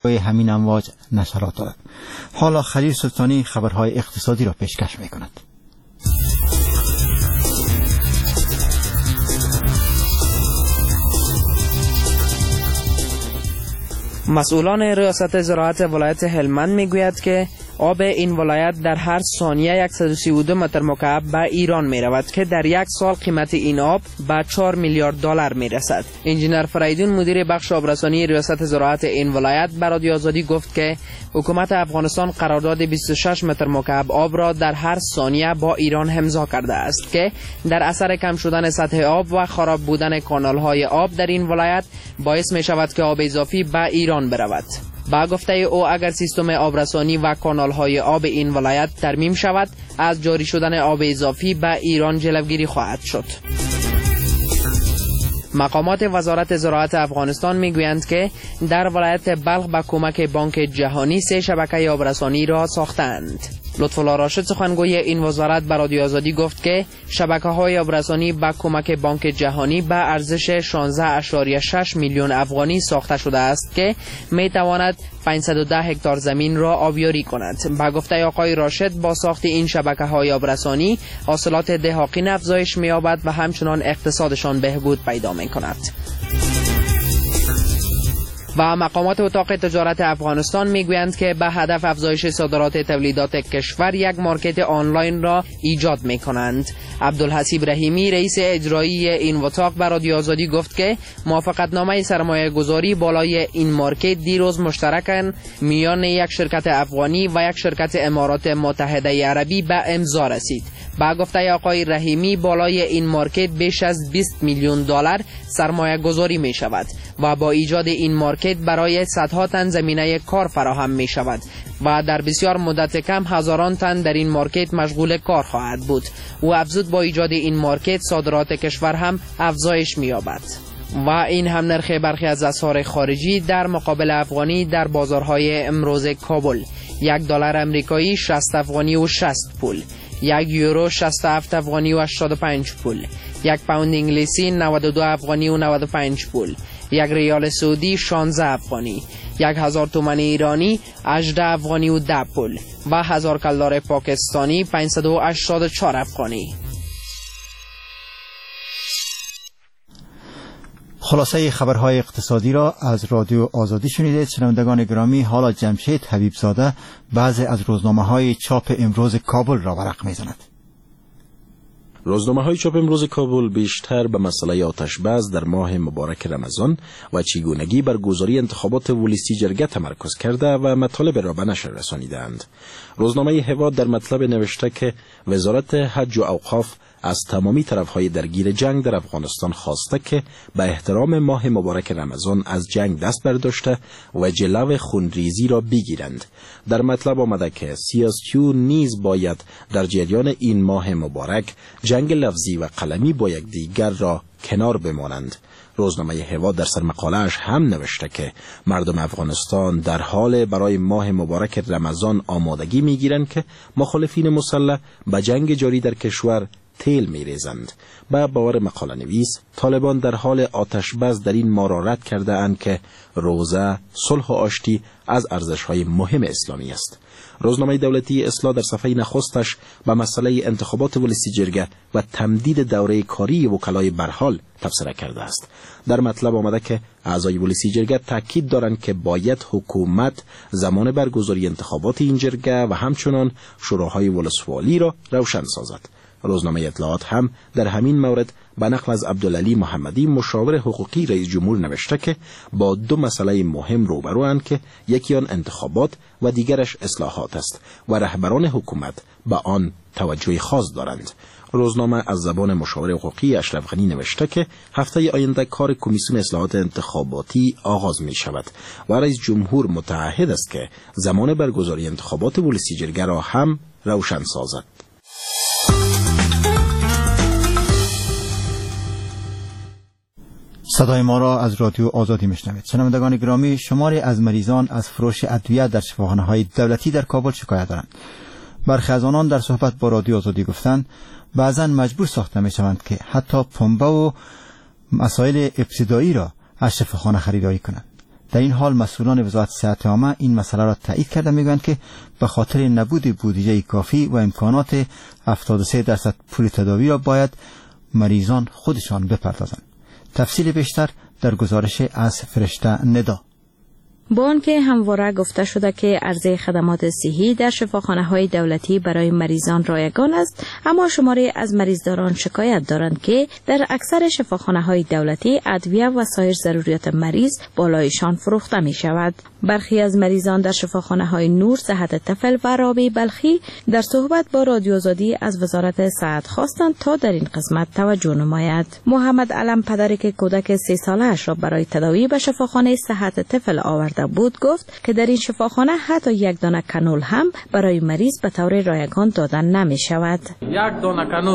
همین امواج نشرات دارد. حالا خلیل سلطانی خبرهای اقتصادی را پیشکش می‌کند. مسئولان ریاست زراعت ولایت هلمند میگوید که آب این ولایت در هر ثانیه 132 متر مکعب به ایران می رود که در یک سال قیمت این آب به 4 میلیارد دلار می رسد. انجینر فریدون مدیر بخش آبرسانی ریاست زراعت این ولایت به رادیو آزادی گفت که حکومت افغانستان قرارداد 26 متر مکعب آب را در هر ثانیه با ایران امضا کرده است که در اثر کم شدن سطح آب و خراب بودن کانال‌های آب در این ولایت باعث می شود که آب اضافی به ایران برود. با گفته او اگر سیستم آبرسانی و کانال‌های آب این ولایت ترمیم شود از جاری شدن آب اضافی به ایران جلوگیری خواهد شد. مقامات وزارت زراعت افغانستان میگویند که در ولایت بلخ با کمک بانک جهانی 3 شبکه آبرسانی را ساختند. لطفالله راشد سخنگوی این وزارت به رادیو آزادی گفت که شبکه‌های آبرسانی با کمک بانک جهانی به ارزش 16.6 میلیون افغانی ساخته شده است که میتواند 510 هکتار زمین را آبیاری کند. با گفته آقای راشد با ساخت این شبکه‌های آبرسانی حاصلات دهاقین افزایش می‌یابد و همچنان اقتصادشان بهبود پیدا می‌کند. و مقامات اتاق تجارت افغانستان میگویند که به هدف افزایش صادرات تولیدات کشور یک مارکت آنلاین را ایجاد میکنند. عبدالحسیب رحیمی رئیس اجرایی این اتاق به رادیو آزادی گفت که موافقتنامه سرمایه گذاری بالای این مارکت دیروز مشترکاً میان یک شرکت افغانی و یک شرکت امارات متحده عربی به امضا رسید. با گفته آقای رحیمی بالای این مارکت بیش از 20 میلیون دلار سرمایه گذاری می شود و با ایجاد این مارکت برای صدها تن زمینه کار فراهم می شود و در بسیار مدت کم هزاران تن در این مارکت مشغول کار خواهد بود. و افزود با ایجاد این مارکت صادرات کشور هم افزایش می یابد. و این هم نرخ برخی از اسعار خارجی در مقابل افغانی در بازارهای امروز کابل: $1 امریکایی 60 افغانی و 60 پول، 1 یورو 67 افغانی و 85 پول، 1 پوند انگلیسی 92 افغانی و 95 پول، 1 ریال سعودی 16 افغانی، 1000 تومان ایرانی 18 افغانی و 10 پول و 1000 کلدار پاکستانی 584 افغانی. خلاصه خبرهای اقتصادی را از رادیو آزادی شنیدید. شنوندگان گرامی، حالا جمشید حبیبزاده بعضی از روزنامه‌های چاپ امروز کابل را ورق می‌زند. روزنامه‌های چاپ امروز کابل بیشتر به مسئله آتش‌بس در ماه مبارک رمضان و چگونگی برگزاری انتخابات ولسی جرگه تمرکز کرده و مطالب را به نشر رسانیدند. روزنامه هواد در مطلب نوشته که وزارت حج و اوقاف از تمامی طرفهای درگیر جنگ در افغانستان خواسته که به احترام ماه مبارک رمضان از جنگ دست برداشته و جلو خونریزی را بگیرند. در مطلب آمده که سیاسیون نیز باید در جریان این ماه مبارک جنگ لفظی و قلمی با یکدیگر را کنار بمانند. روزنامه هوا در سرمقاله‌اش هم نوشته که مردم افغانستان در حال برای ماه مبارک رمضان آمادگی می‌گیرند که مخالفین مسلح به جنگ جاری در کشور تیل می‌ریزند. با باور مقاله نویس، طالبان در حال آتش‌بس در این ماه را رد کرده اند که روزه، صلح و آشتی از ارزش‌های مهم اسلامی است. روزنامه دولتی اصلاح در صفحه نخستش به مسئله انتخابات ولسی جرگه و تمدید دوره کاری وکلای برحال تبصره کرده است. در مطلب آمده که اعضای ولسی جرگه تاکید دارند که باید حکومت زمان برگزاری انتخابات این جرگه و همچنان شوراهای ولسوالی را روشن سازد. روزنامه اطلاعات هم در همین مورد به نقل از عبدالعلی محمدی مشاور حقوقی رئیس جمهور نوشته که با دو مسئله مهم روبروند که یکی آن انتخابات و دیگرش اصلاحات است و رهبران حکومت به آن توجه خاص دارند. روزنامه از زبان مشاور حقوقی اشرف غنی نوشته که هفته آینده کار کمیسیون اصلاحات انتخاباتی آغاز می شود و رئیس جمهور متعهد است که زمان برگزاری انتخابات ولسی جرگه را هم روشن سازد. صدای ما را از رادیو آزادی میشنوید. شنوندگان گرامی، شماری از مریضان از فروش ادویه در شفاخانه‌های دولتی در کابل شکایت دارند. برخی از آنان در صحبت با رادیو آزادی گفتند بعضا مجبور ساخته میشوند که حتی پنبه و مسائل ابتدایی را از شفاخانه خریداری کنند. در این حال مسئولان وزارت صحت عامه این مسئله را تایید کرده، میگویند که به خاطر نبود بودجه کافی و امکانات 73% پول تداوی را باید مریضان خودشان بپردازند. تفصیل بیشتر در گزارش از فرشته ندا. با آنکه همواره گفته شده که عرضه خدمات صحی در شفاخانه‌های دولتی برای مریضان رایگان است، اما شماری از مریضداران شکایت دارند که در اکثر شفاخانه‌های دولتی ادویه و سایر ضروریات مریض بالایشان فروخته می شود. برخی از مریضان در شفاخانه‌های نور، صحت طفل و رابعه بلخی در صحبت با رادیو آزادی از وزارت صحت خواستند تا در این قسمت توجه نماید. محمد علم، پدری که کودک 3 ساله‌اش را برای تداوی به شفاخانه صحت طفل آورده بود، گفت که در این شفاخانه حتی یک دانه کانول هم برای مریض به طور رایگان دادن نمی شود. یک دانه کانول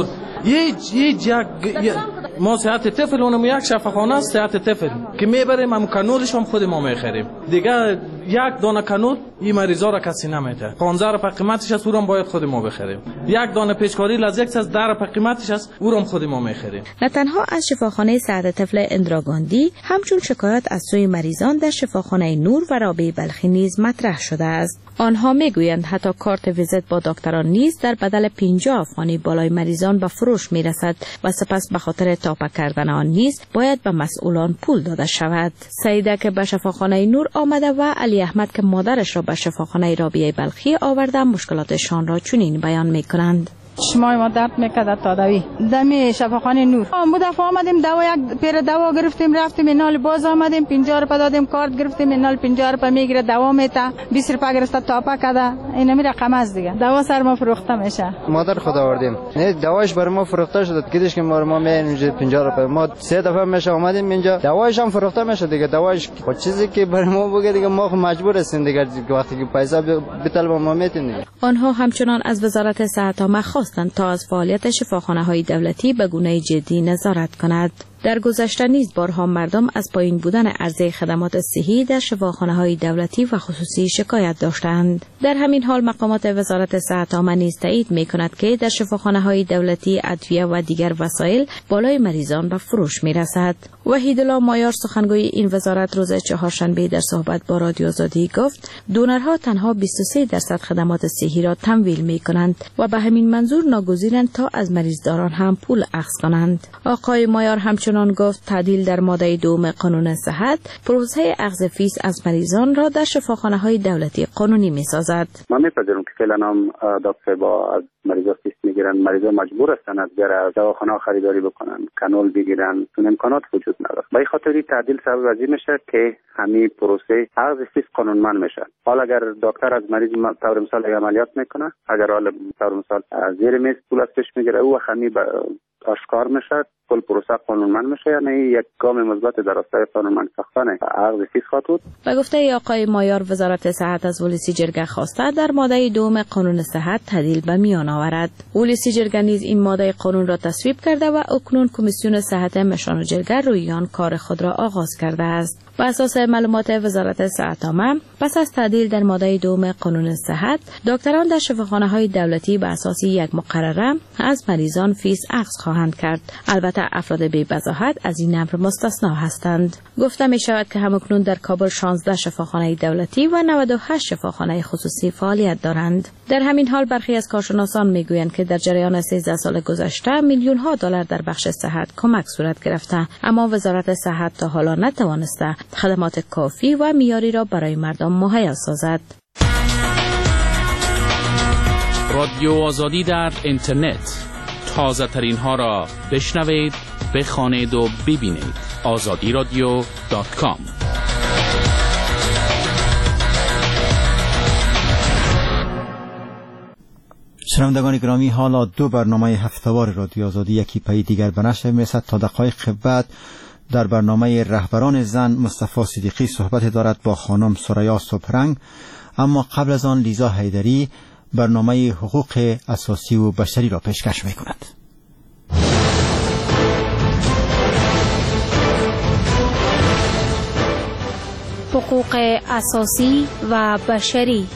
ما صحت طفل اونم یک شفاخانه است صحت طفل که میبریم هم کانولش هم خود ما میخریم دیگه. یک دانه کانول این مریضا را کسی نمیده. 15 روپیه قیمتش است، اون باید خود ما بخریم. یک دانه پیچکاری لزیک از 10 روپیه قیمتش است، اون خود ما میخریم. نه تنها از شفاخانه صحت طفل اندرا گاندی، همچون شکایت از سوی مریضان در شفاخانه نور و رابعه بلخی نیز مطرح شده است. آنها میگویند حتی کارت ویزیت با دکتران نیز در بدل 50 افغانی بالای مریضان به فروش میرسد و سپس به خاطر تاپه کردن آن نیز باید به مسئولان پول داده شود. سعیده که به شفاخانه نور آمده و علی احمد که مادرش را به شفاخانه رابعه بلخی آورده مشکلاتشان را چنین بیان میکنند. شمای ما درد میکرد تاداوی دمی شفاخانه نور. ما دفعه آمدیم دوا یک پیر دوا گرفتیم رفتیم اینال باز آمدیم 50 روپیه دادیم کارت گرفتیم اینال 50 روپیه میگیره دوا میته 20 روپیه گرفته تاپا کده اینا می رقم است دیگه. دوا سر ما فروخته میشه. مادر خدا آوردیم نه دواش بر ما فروخته شد کدیش که ما اینجا 50 روپیه ما 3 دفعه میشه آمدیم اینجا دواش هم فروخته میشه دیگه. دواش خود چیزی که بر ما بگه دیگه ما مجبور هستیم دیگه وقتی که پیسه بتل با ما میتین دیگه. آنها همچنان از وزارت صحت عامه تا از فعالیت شفاخانه‌های دولتی به گونه جدی نظارت کند. در گذشته نیز بارها مردم از پایین بودن عرضه خدمات صحی در شفاخانه‌های دولتی و خصوصی شکایت داشتند. در همین حال مقامات وزارت صحت عامه نیز تایید می‌کند که در شفاخانه‌های دولتی ادویه و دیگر وسایل بالای مریضان به فروش می‌رسد. وحیدالله مایار سخنگوی این وزارت روز چهارشنبه در صحبت با رادیو آزادی گفت دونرها تنها 23% خدمات صحی را تمویل می‌کنند و به همین منظور ناگزیرند تا از مریضداران هم پول اخذ کنند. آقای مایار همچنین گفت تعدیل در ماده 2 قانون صحت پروسه اخذ فیس از مریضان را در شفاخانه‌های دولتی قانونی می‌سازد. ما می‌پذیریم که فعلا هم دکتر با از مریضا فیس میگیرن، مریضا مجبور هستن از دواخانه خریداری بکنن، کانول بگیرن، اون امکانات وجود نداره. به این خاطر تعدیل سبب از این میشه که همین پروسه اخذ فیس قانونمند میشه. حالا اگر دکتر از مریض طور مثال عملیات میکنه، اگر حالا طور مثال زیر میز پول ازش میگیره او همین آشکار میشه، کل پروسه قانونمند میشه، یعنی یک گام مثبت در راستای قانونمند ساختن اخذ فیس خواهد. به گفته آقای مایار وزارت صحت از ولسی جرگه خواسته در ماده 2 قانون صحت تعدیل به میان آورد. ولسی جرگه نیز این ماده قانون را تصویب کرده و اکنون کمیسیون صحت مشان جرگه روی آن کار خود را آغاز کرده است. بر اساس معلومات وزارت صحت عامه پس از تعدیل در ماده 2 قانون صحت، دکتران در شفاخانه‌های دولتی به اساس یک مقرره از مریضان فیس اخذ خواهند کرد. البته افراد بی وضاحت از این امر مستثنا هستند. گفته می شود که همکنون در کابل 16 شفاخانه دولتی و 98 شفاخانه خصوصی فعالیت دارند. در همین حال برخی از کارشناسان می گویند که در جریان 13 سال گذشته میلیون ها دلار در بخش صحت کمک صورت گرفته، اما وزارت صحت تا حالا نتوانسته خدمات کافی و معیاری را برای مردم مهیا سازد. رادیو آزادی در اینترنت، تازه ترین ها را بشنوید، بخوانید و ببینید. azadiradio.com. شنوندگان گرامی، حالا 2 برنامه هفته‌وار رادیو آزادی یکی پای دیگر به نشر می‌رسد. تا دقایق بعد در برنامه رهبران زن مصطفی صدیقی صحبت دارد با خانم سریا صبحرنگ، اما قبل از آن لیزا حیدری برنامه حقوق اساسی و بشری را پیشکش می‌کند. حقوق اساسی و بشری.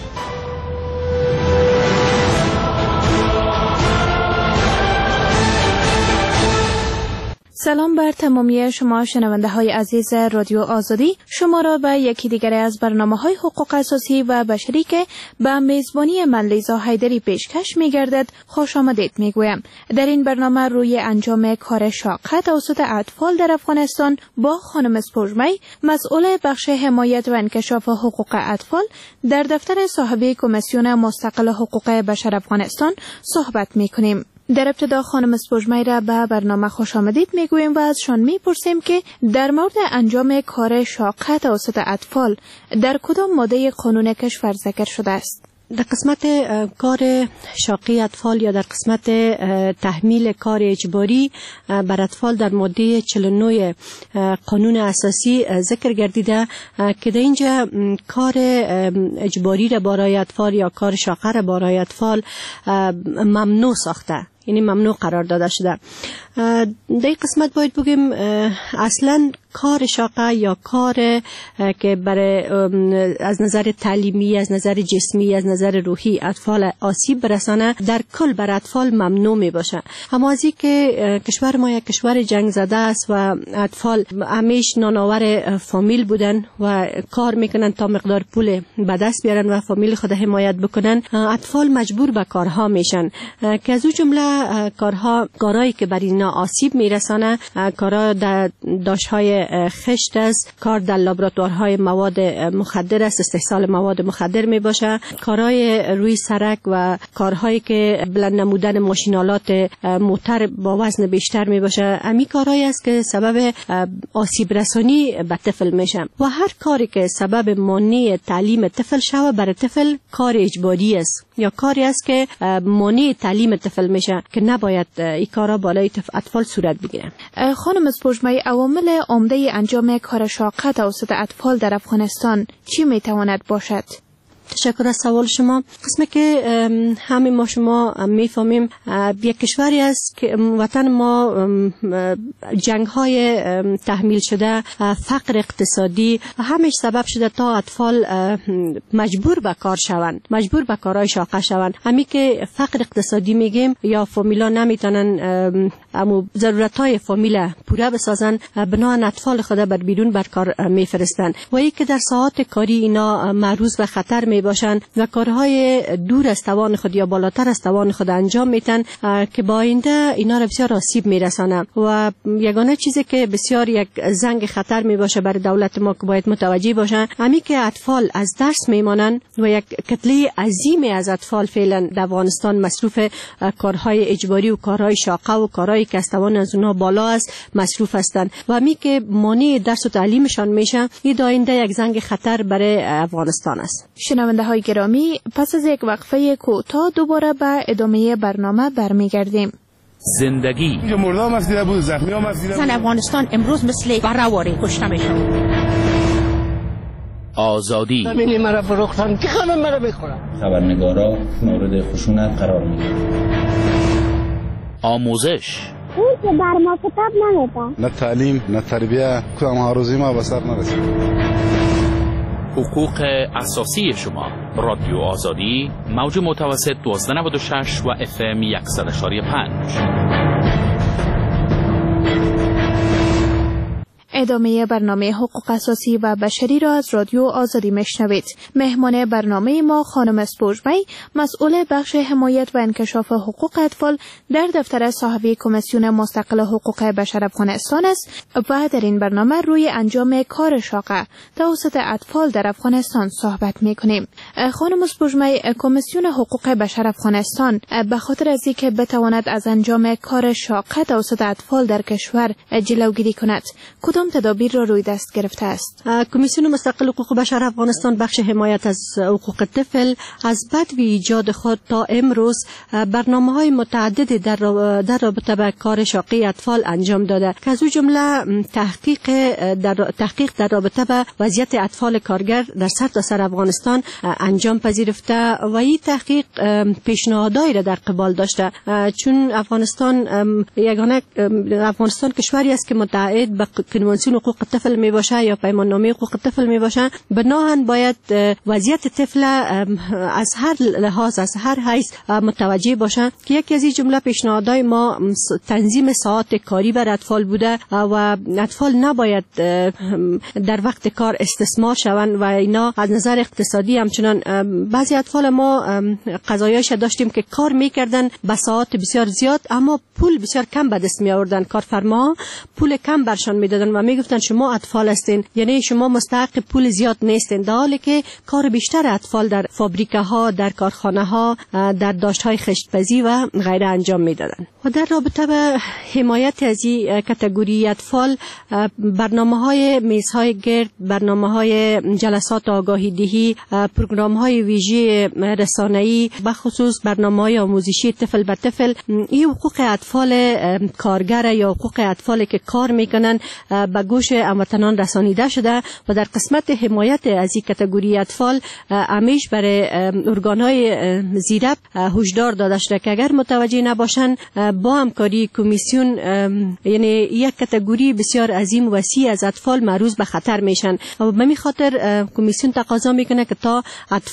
سلام بر تمامی شما شنونده های عزیز رادیو آزادی. شما را به یکی دیگر از برنامه‌های حقوق اساسی و بشری که به میزبانی من لیزا حیدری پیشکش می‌گردد خوش آمدید می‌گویم. در این برنامه روی انجام کار شاق توسط اطفال در افغانستان با خانم اسپوژمی، مسئول بخش حمایت و انکشاف حقوق اطفال در دفتر صاحب کمیسیون مستقل حقوق بشر افغانستان صحبت می‌کنیم. در ابتدا خانم اسپوژمی را به برنامه خوش آمدید میگوییم و ازشان میپرسیم که در مورد انجام کار شاق توسط اطفال در کدام ماده قانون کشور ذکر شده است؟ در قسمت کار شاقی اطفال یا در قسمت تحمیل کار اجباری بر اطفال در ماده 49 قانون اساسی ذکر گردیده که در اینجا کار اجباری را برای اطفال یا کار شاقه را برای اطفال ممنوع ساخته، یعنی ممنوع قرار داده شده. در این قسمت باید بگیم اصلا کار شاقه یا کار که برای از نظر تعلیمی، از نظر جسمی، از نظر روحی اطفال آسیب برسانه در کل بر اطفال ممنوع می باشه. اما از این که کشور ما یک کشور جنگ زده است و اطفال همیش نانآور فامیل بودن و کار میکنن تا مقدار پول به دست بیارن و فامیل خود حمایت بکنن، اطفال مجبور به کارها میشن که از اون جمله کارهایی که بر اینا آسیب میرسانه، کارها در داشتهای خشت است، کار در لابراتوارهای مواد مخدر است، استحصال مواد مخدر می باشه، کارهای روی سرک و کارهایی که بلند نمودن ماشینالات موتر با وزن بیشتر می باشه. امی کارهایی است که سبب آسیب رسانی به طفل میشه و هر کاری که سبب مانع تعلیم طفل شوه برای طفل کار اجباری است یا کاری است که مانع تعلیم طفل میشه که نباید این کارا بالای اطفال صورت بگیره. خانم اسپوژمی، عوامل عمده انجام کار شاقه توسط اطفال در افغانستان چی میتواند باشد؟ تشکر از سوال شما. قسمی که همه ما شما میفهمیم یک کشوری است که وطن ما جنگ‌های تحمیل شده، فقر اقتصادی همش سبب شده تا اطفال مجبور به کار شوند، مجبور به کارهای شاقه شوند. همین که فقر اقتصادی میگیم یا فامیلا نمیتونن امو ضرورت‌های فامیل پوره بسازن، بنابراین اطفال خود بر بیرون بر کار میفرستن و ای که در ساعات کاری اینا معرض به خطر می باشند و کارهای دور از توان خود یا بالاتر از توان خود انجام میتن که با آینده اینا را بسیار آسیب میرسانه و یگانه چیزی که بسیار یک زنگ خطر می باشه برای دولت ما که باید متوجه باشن، همین که اطفال از درس میمانن و یک کتله عظیمی از اطفال فعلا در افغانستان مصروف کارهای اجباری و کارهای شاقه و کارهایی که از توان از اونها بالا است مصروف هستند و همین که مانع درس و تعلیمشان میشه، این آینده یک زنگ خطر برای افغانستان است. شنونده های گرامی، پس از یک وقفه کوتاه دوباره به ادامه برنامه برمیگردیم. زندگی مردم مسئله بود، زخمی ها مسئله بود. افغانستان امروز مثل برآوری کشته میشه. آزادی ببینی مرا فروختن که همه مرا بخورن. خبرنگارا مورد خشونت قرار میگیرن. آموزش اون که بر ما کتاب نمیده، نه تعلیم نه تربیه، کدام هاروزی ما به سر نرسید. حقوق اساسی شما. رادیو آزادی، موج متوسط 1296 و FM 100.5. ادامه برنامه حقوق اساسی و بشری را از رادیو آزادی میشنوید. مهمان برنامه ما خانم اسپوژمی، مسئول بخش حمایت و انکشاف حقوق اطفال در دفتر صاحب کمیسیون مستقل حقوق بشر افغانستان است و در این برنامه روی انجام کار شاقه توسط اطفال در افغانستان صحبت میکنیم. خانم اسپوژمی، کمیسیون حقوق بشر افغانستان به خاطر از اینکه بتواند از انجام کار شاقه توسط اطفال در کشور جلوگیری کند، کدام تدابیر را روی دست گرفته است؟ کمیسیون مستقل حقوق بشر افغانستان بخش حمایت از حقوق طفل از بدو ایجاد خود تا امروز برنامه‌های متعددی در رابطه با کار شاقه اطفال انجام داده که از جمله تحقیق در رابطه با وضعیت اطفال کارگر در سرتاسر افغانستان انجام پذیرفته و این تحقیق پیشنهادایی را در قبال داشته، چون افغانستان کشوری است که متعهد به کنوانسیون حقوق طفل می باشه یا پیمان نامه حقوق طفل می باشه، بناهن باید وضعیت طفل از هر لحاظ از هر حیث متوجه باشه که یکی از این جمله پیشنهادهای ما تنظیم ساعات کاری بر اطفال بوده و اطفال نباید در وقت کار استثمار شوند و اینا از نظر اقتصادی همچنان بعضی اطفال ما قضایاش داشتیم که کار میکردن به ساعات بسیار زیاد اما پول بسیار کم به دست می آوردن. کارفرما پول کم برشان میدادن و میگفتن شما اطفال هستین، یعنی شما مستحق پول زیاد نیستین، در حالی که کار بیشتر اطفال در فابریکه ها، در کارخانه ها، در داشت های خشتپزی و غیره انجام میدادن. و در رابطه به حمایت از این کاتگوری اطفال، برنامه‌های میزهای گرد، برنامه‌های جلسات آگاهی دهی، پروگرام‌های ویژه رسانه‌ای، به خصوص برنامه‌های آموزشی طفل به طفل، این حقوق اطفال کارگر یا حقوق اطفالی که کار میکنن به گوش هموطنان رسانیده شده و در قسمت حمایت از این کاتگوری اطفال همیش برای ارگان‌های زیرب هشدار داده شده که اگر متوجه نباشن با همکاری کمیسیون، یعنی یک کاتگوری بسیار عظیم و وسیع از اطفال معرض به خطر میشن و به می خاطر کمیسیون تقاضا میکنه که تا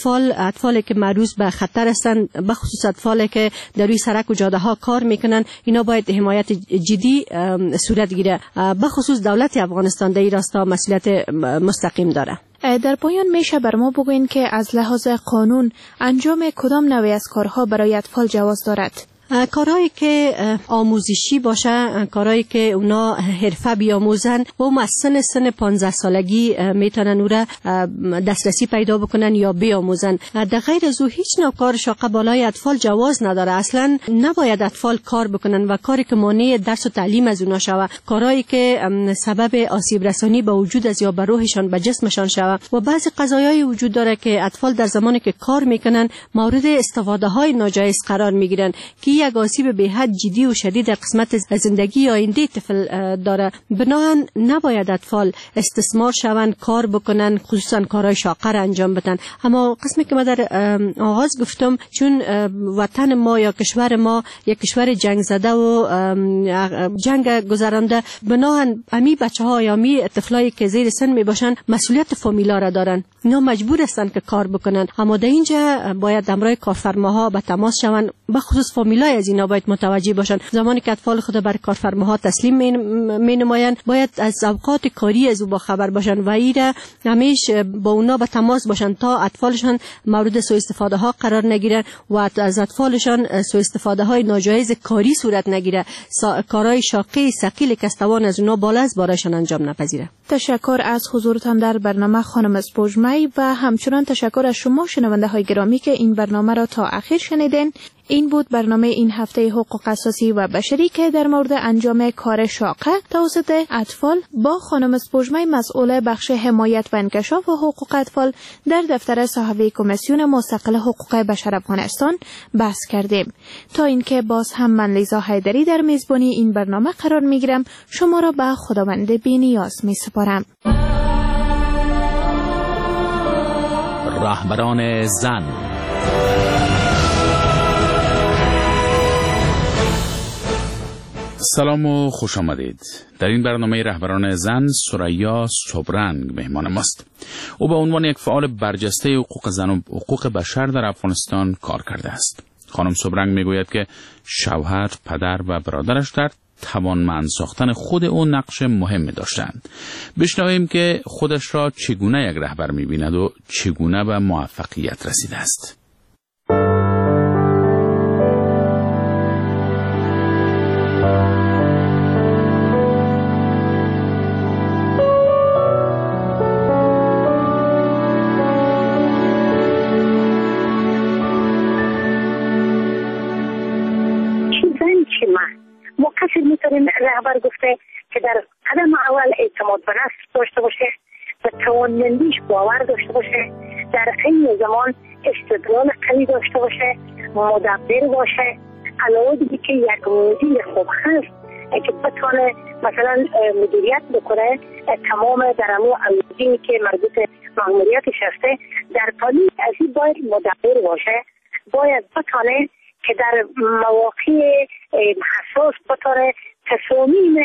اطفالی که معرض به خطر هستند، به خصوص اطفالی که در روی سرک و جاده ها کار میکنن، اینا باید حمایت جدی صورت گیره. به خصوص دولت افغانستان در این راستا مسئولیت مستقیم داره. در پایان میشه بر ما بگوین که از لحاظ قانون انجام کدام نوعی از کارها برای اطفال جواز دارد؟ کارهایی که آموزشی باشه، کارهایی که اونا حرفه بیاموزن و از سن 15 سالگی میتونن او را دسترسی پیدا بکنن یا بیاموزن. در غیر از او هیچ نوع کار شاقه بالای اطفال جواز نداره. اصلا نباید اطفال کار بکنن و کاری که مانع درس و تعلیم از اونا شوه، کارهایی که سبب آسیب رسانی به وجود از یا به روحشان به جسمشان شوه. و بعضی قضایای وجود داره که اطفال در زمانی که کار میکنن مورد استفاده های ناجایز قرار میگیرن که یک آسیب به حد جدی و شدید در قسمت زندگی آینده طفل داره. بنابراین نباید اطفال استثمار شوند، کار بکنن، خصوصا کارهای شاقه را انجام بدن. اما قسمی که ما در آغاز گفتم، چون وطن ما یا کشور ما یک کشور جنگ زده و جنگ گذرانده، بنابراین امی بچه‌ها یا امی طفلایی که زیر سن می باشن مسئولیت فامیلا را دارن، اینا مجبور هستن که کار بکنن. اما در اینجا باید همراه کارفرماها به تماس شوند، به خصوص فامیلای از اینا باید متوجه باشن. زمانی که اطفال خود بر کارفرماها تسلیم می نمایند، باید از اوقات کاری از او با خبر باشن و ایره همیشه با اونا به تماس باشن تا اطفالشان مورد سوء استفاده ها قرار نگیرن و از اطفالشان سوء استفاده های ناجایز کاری صورت نگیره، کارهای شاقی ثقیل که استوان از اونا بالا از بارشان انجام نپذیره. تشکر از حضورتان در برنامه خانم اسپوجمی و همچنان تشکر از شما شنونده های گرامی که این برنامه را تا آخر شنیدین. این بود برنامه این هفته حقوق اساسی و بشری که در مورد انجام کار شاقه توسط اطفال با خانم اسپوجمی مسئول بخش حمایت و انکشاف حقوق اطفال در دفتر صحوی کمیسیون مستقل حقوق بشر افغانستان بحث کردیم. تا اینکه باز هم من لیزا حیدری در میزبانی این برنامه قرار میگیرم، شما را به خداوند بی‌نیاز میسپارم. رهبران زن. سلام و خوش آمدید. در این برنامه رهبران زن ثریا صبرنگ مهمان ماست. او به عنوان یک فعال برجسته حقوق زن و حقوق بشر در افغانستان کار کرده است. خانم صبرنگ میگوید که شوهر، پدر و برادرش در توانمند ساختن خود او نقش مهمی داشتند. بشنویم که خودش را چگونه یک رهبر می‌بیند و چگونه به موفقیت رسیده است. رهبر گفته که در قدم اول اعتماد به نفس داشته باشه، به توانمندیش باور داشته باشه، در این زمان استدلال قوی داشته باشه، مدبر باشه، علاوه دیگه که یک مدیر خوب هست که بتونه مثلا مدیریت بکنه تمام درمو عوضی که مربوط ماموریتش هسته. در پالی از این باید مدبر باشه، باید بتونه که در مواقع حساس بتونه تصامیم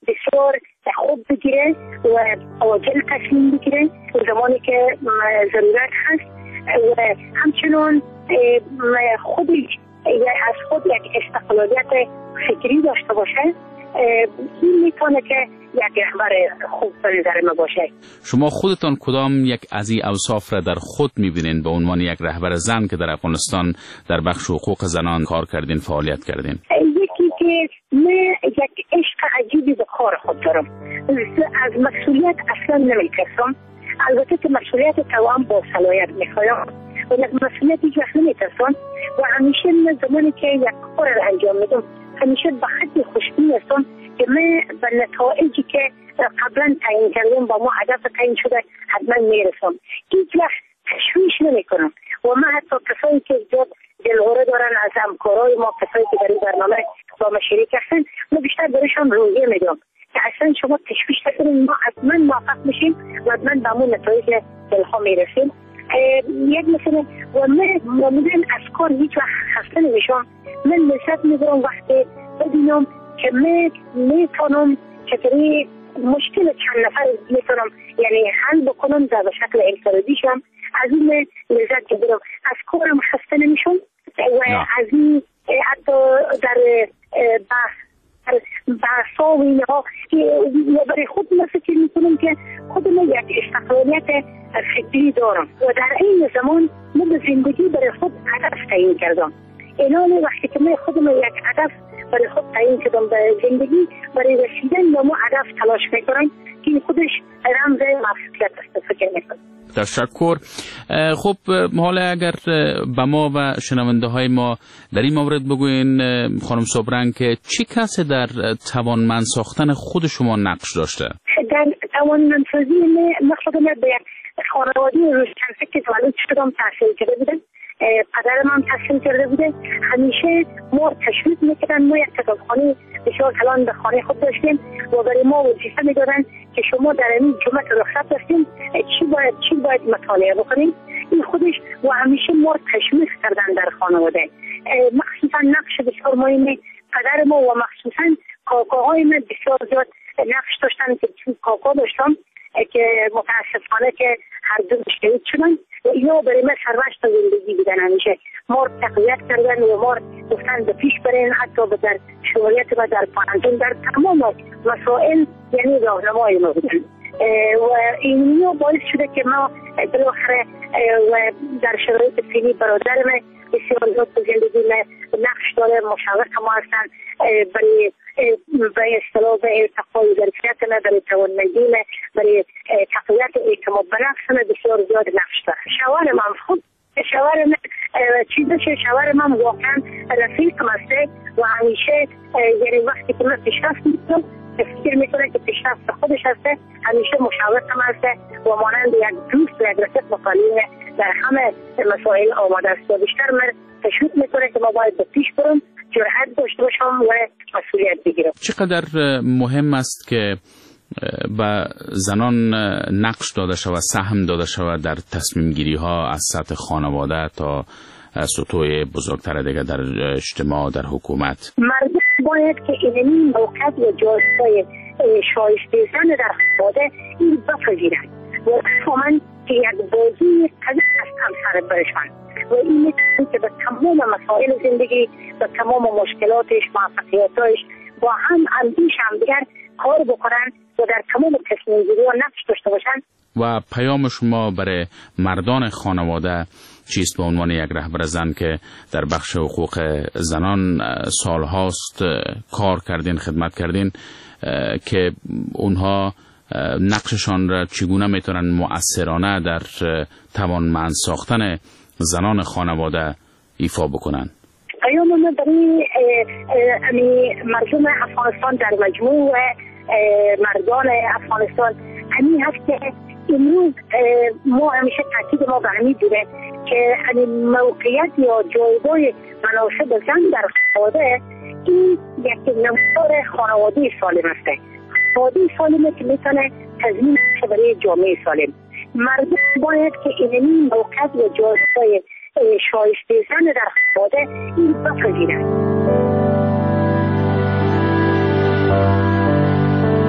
بسیار خوب بگیره و عاجل تصمیم بگیره زمانی که ضرورت هست و همچنان خودش از خود یک استقلالیت فکری داشته باشه. این میتونه که یک رهبر خوب به نظر ما باشه. شما خودتان کدام یک از این اوصاف را در خود میبینین به عنوان یک رهبر زن که در افغانستان در بخش حقوق زنان کار کردین، فعالیت کردین؟ یکی که من یک عشق عجیبی به کار خود دارم، از مسئولیت اصلا نمیترسم. البته که مسئولیت توام با صلاحیت میخوایم و یک مسئولیت هیچ وقت نمیترسم و همیشه من زمانی که یک کار را انجام میدم همیشه به حد خوشبین هستم که من به نتایجی که قبلا تعیین کردم با ما هدف تعیین شده حتما میرسم. هیچ وقت تشویش نمی کنم و من حتی کسایی که زیاد دلهوره دارن از همکارای ما، کسایی که در این برنامه با ما شریک هستن، من بیشتر برایشان روحیه میدم که اصلا شما تشویش نکنید، ما حتما موفق میشیم و حتما به همون نتایج دلها میرسیم. یک مثلا و من از کار هیچ وقت خسته نمیشم. من لذت میبرم وقتی ببینم که من میتونم چطوری مشکل چند نفر میتونم یعنی حل بکنم در شکل انفرادی شم. از این لذت میبرم، از کارم خسته نمیشم و از این حتی در بحثا و اینها برای خود من فکر میکنم که خودم یک استقلالیت فکری دارم و در این زمان من به زندگی برای خود هدف تعیین کردم. الان وقتی که من خودم یک هدف برای خود تعیین کردم به زندگی، برای رسیدن به اون هدف تلاش میکنم که این خودش رمز موفقیت است. فکر میکنم. تشکر. خب حالا اگر به ما و شنونده های ما در این مورد بگوین خانم صبرنگ که چی کسی در توانمند ساختن خود شما نقش داشته؟ در توانمندسازی من خودم به یک خانواده روشنفکر که تولد شدم تحصیل کرده بودم. پدرم هم تحصیل کرده بوده. همیشه ما تشویق میکردن. ما یک کتابخانه بسیار کلان به خانه خود داشتیم و برای ما وظیفه میدادن که شما در این جمعه رخصت داشتیم چی باید مطالعه بکنیم. این خودش و همیشه ما تشویق کردن در خانواده. مخصوصا نقش بسیار مهمی پدر ما و مخصوصا کاکاهای من بسیار زیاد نقش داشتن که چون کاکا داشتم که متاسفانه که هر دو شهید شدن و اینا برای من سرمشق زندگی بودن. همیشه ما تقویت کردن و ما گفتن به پیش برین، حتی در شمالیت و در پانتون در تمام مسائل یعنی راهنمای ما بودن و این باعث شده که ما بالاخره و در شرایط فعلی برادر من بسیار زیاد به زندگی نقش داره، مشاور ما هستن برای اصطلاح به ارتقای ظرفیت من، برای توانمندی من، برای تقویت اعتماد به نفس من بسیار زیاد نقش داره. شوهر من خود شوهر من واقعا رفیقم هسته و همیشه یعنی وقتی که من پیشرفت میکنم فکر میکنه که پیشرفت خودش هسته، همیشه مشاورم هسته و مانند یک دوست و یک رفیق مطالعه در همه مسائل آماده است و بیشتر من تشویق میکنه که ما باید به پیش برم، جرأت داشته باشم و مسئولیت بگیرم. چقدر مهم است که به زنان نقش داده شود، سهم داده شود در تصمیم گیری ها از سطح خانواده تا سطوح بزرگتر دیگه در اجتماع، در حکومت؟ مردم باید که این موقعیت و جایگاه شایسته زن در خانواده این بپذیرند و بفهمند که یک بازی قوی است همسر برشان و این میتونه که به تمام مسائل زندگی، به تمام مشکلاتش، موفقیتاش با هم اندیش همدیگر کار بکنن و در تمام تصمیم گیری و نقش داشته باشن. و پیام شما برای مردان خانواده چیست به عنوان یک رهبر زن که در بخش حقوق زنان سالهاست کار کردین، خدمت کردین، که اونها نقششان را چگونه میتونن مؤثرانه در توانمند ساختن زنان خانواده ایفا بکنن؟ پیام من برای مردم افغانستان در مجموع و مردان افغانستان همین هست که امروز ما همیشه تاکید ما به همین بوده که موقعیت یا جایگاه مناسب زن در خانواده این یک نمودار خانواده سالم است. خانواده سالمه که میتونه تضمین بشه برای جامعه سالم. مردم باید که این موقعیت یا جایگاه شایسته زن در خانواده این بپذیرند.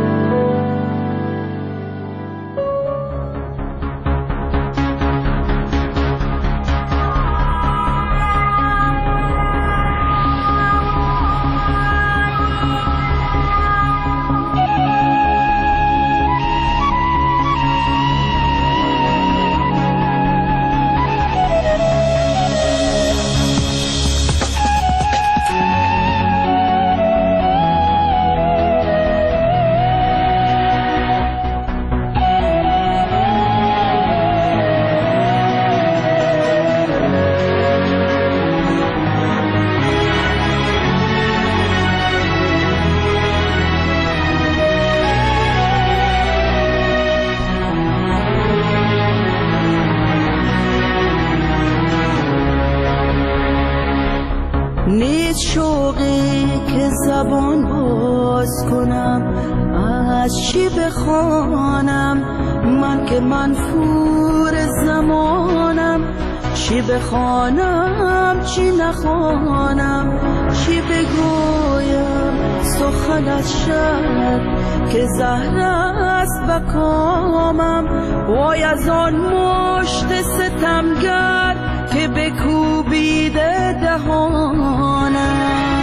نیست شوقی که زبان باز کنم، از چی بخوانم من که منفور زمانم، چی بخوانم چی نخوانم، چی بگویم سخن از شب که زهر است بکامم، وای از آن مشت ستمگر که بکوبیده دهانم،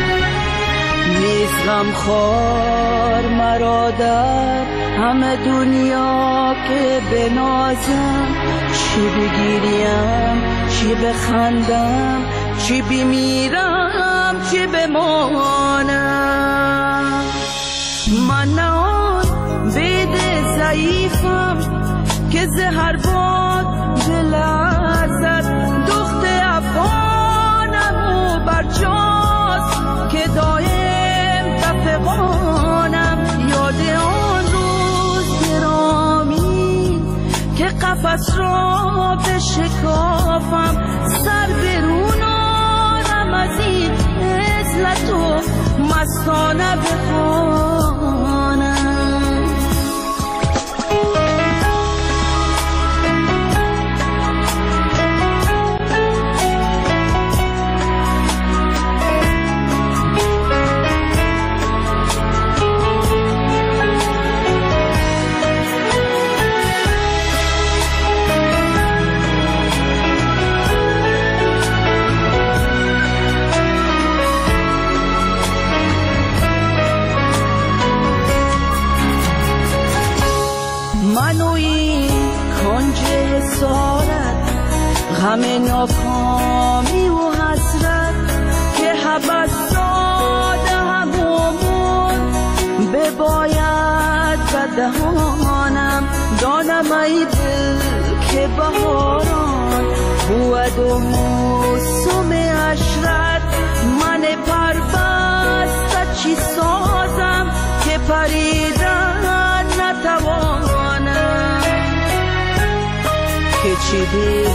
نیست غمخوار مرا در همه دنیا که بنازم، چی بگیریم چی بخندم، چی بمیرم چی بمانم، من نه آن بید ضعیفم که زهر باد بلرزد، دخت افغانم و برجاست که دایم دفقانم، یاد آن روز گرامی که قفس را بشکافم، سر برونانم از این عزلت و مستانه بخوانم. غم ناکامی و حسرت که حبس داده همون بباید به دهانم، دانم ای دل که بهاران بود و موسم عشرت، من پربسته چی سازم که پریدن نتوانم، که چی